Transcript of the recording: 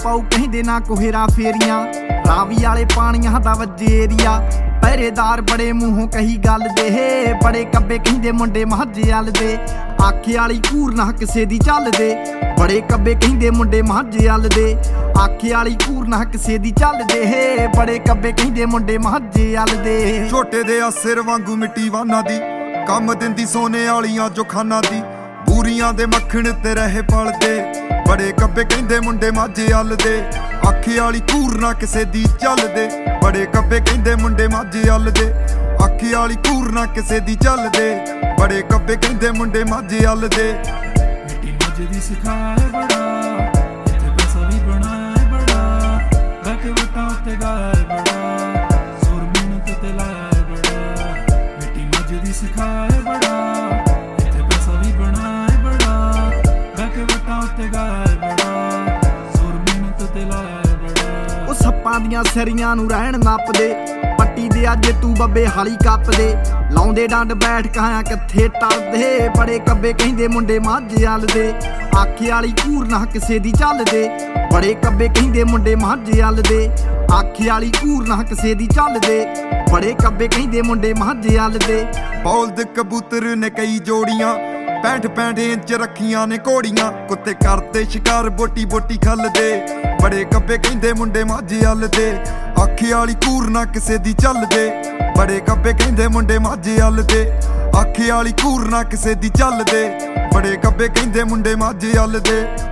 ਪਾਉ ਕਹਿੰਦੇ ਨਾ ਕੋਹਰਾ ਫੇਰੀਆਂ ਰਾਵੀ ਵਾਲੇ ਪਾਣੀਆਂ ਦਾ ਵੱਜੇ ਏਰੀਆ ਪਹਿਰੇਦਾਰ ਬੜੇ ਮੂੰਹੋਂ ਕਹੀ ਗੱਲ ਦੇ ਬੜੇ ਕੱਬੇ ਕਹਿੰਦੇ ਮੁੰਡੇ ਮਾਝੇ ਵੱਲ ਦੇ ਆਖੇ ਵਾਲੀ ਘੂਰ ਨਾ ਕਿਸੇ ਦੀ ਚੱਲਦੇ ਬੜੇ ਕੱਬੇ ਕਹਿੰਦੇ ਮੁੰਡੇ ਮਾਝੇ ਵੱਲ ਦੇ ਆਖੇ ਵਾਲੀ ਘੂਰ ਨਾ ਕਿਸੇ ਦੀ ਚੱਲਦੇ ਬੜੇ ਕੱਬੇ ਕਹਿੰਦੇ ਮੁੰਡੇ ਮਾਝੇ ਵੱਲ ਦੇ ਛੋਟੇ ਦੇ ਆ ਸਿਰ ਵਾਂਗੂ ਮਿੱਟੀ ਵਾਨਾਂ ਦੀ ਕੰਮ ਦਿੰਦੀ ਸੋਨੇ ਵਾਲੀਆਂ ਜੋ ਖਾਨਾਂ ਦੀ ਬੂਰੀਆਂ ਦੇ ਮੱਖਣ ਤੇ ਰਹੇ ਪਲਦੇ ਬੜੇ ਕੱਬੇ ਕਹਿੰਦੇ ਮੁੰਡੇ ਮਾਝੇ ਵੱਲ ਦੇ ਆਖੇ ਵਾਲੀ ਘੂਰ ਨਾ ਕਿਸੇ ਦੀ ਚੱਲਦੇ ਬੜੇ ਕੱਬੇ ਕਹਿੰਦੇ ਮੁੰਡੇ ਮਾਝੇ ਵੱਲ ਦੇ ਆਖੇ ਵਾਲੀ ਘੂਰ ਨਾ ਕਿਸੇ ਦੀ ਚੱਲਦੇ ਬੜੇ ਕੱਬੇ ਕਹਿੰਦੇ ਮੁੰਡੇ ਮਾਝੇ ਵੱਲ ਦੇ ਮਿੱਟੀ ਮਾਝੇ ਦੀ ਸਿਖਾਏ ਬੜਾ ਇੱਥੇ ਪੈਸਾ ਵੀ ਬਣਾਏ ਬੜਾ ਬਹਿ ਕੇ ਵਟਾਂ ਉੱਤੇ ਗਾਏ ਬੜਾ ਜ਼ੋਰ ਮਿਹਨਤ ਤੇ ਲਾਏ ਬੜਾ ਮਿੱਟੀ ਮਾਝੇ ਦੀ ਸਿਖਾਏ ਬੜਾ ਇੱਥੇ ਪੈਸਾ ਵੀ ਬਣਾਏ ਬੜਾ ਬਹਿ ਕੇ ਵਟਾਂ ਉੱਤੇ ਗਾਏ ਬੜਾ ਜ਼ੋਰ ਮਿਹਨਤ ਤੇ ਲਾਏ ਬੜਾ ਉਹ ਸੱਪਾਂ ਦੀਆਂ ਸਿਰੀਆਂ ਨੂੰ ਰਹਿਣ ਨੱਪਦੇ ਪੱਟੀ ਦੇ ਅੱਜ ਤੂੰ ਬੱਬੇ ਹਾਲੀ ਕੱਪਦੇ ਲਾਉਂਦੇ ਡੰਡ ਬੈਠ ਕਾਇਆ ਕਿੱਥੇ ਟਲਦੇ ਬੜੇ ਕੱਬੇ ਕਹਿੰਦੇ ਮੁੰਡੇ ਮਾਝੇ ਵੱਲ ਦੇ ਆਖੇ ਵਾਲੀ ਘੂਰ ਨਾ ਕਿਸੇ ਦੀ ਚੱਲਦੇ ਬੜੇ ਕੱਬੇ ਕਹਿੰਦੇ ਮੁੰਡੇ ਮਾਝੇ ਵੱਲ ਦੇ ਆਖੇ ਵਾਲੀ ਘੂਰ ਨਾ ਕਿਸੇ ਦੀ ਚੱਲਦੇ ਬੜੇ ਕੱਬੇ ਕਹਿੰਦੇ ਮੁੰਡੇ ਮਾਝੇ ਵੱਲ ਦੇ ਬੌਲਦ ਕਬੂਤਰ ਨੇ ਕਈ ਜੋੜੀਆਂ 65 ਇੰਚ ਰੱਖੀਆਂ ਨੇ ਘੋੜੀਆਂ ਕੁੱਤੇ ਕਰਦੇ ਸ਼ਿਕਾਰ ਬੋਟੀ ਬੋਟੀ ਖੱਲਦੇ ਬੜੇ ਕੱਬੇ ਕਹਿੰਦੇ ਮੁੰਡੇ ਮਾਝੇ ਵੱਲ ਦੇ ਆਖੇ ਵਾਲੀ ਘੂਰ ਨਾ ਕਿਸੇ ਦੀ ਚੱਲਦੇ ਬੜੇ ਕੱਬੇ ਕਹਿੰਦੇ ਮੁੰਡੇ ਮਾਝੇ ਵੱਲ ਦੇ ਆਖੇ ਵਾਲੀ ਘੂਰ ਨਾ ਕਿਸੇ ਦੀ ਚੱਲਦੇ ਬੜੇ ਕੱਬੇ ਕਹਿੰਦੇ ਮੁੰਡੇ ਮਾਝੇ ਵੱਲ ਦੇ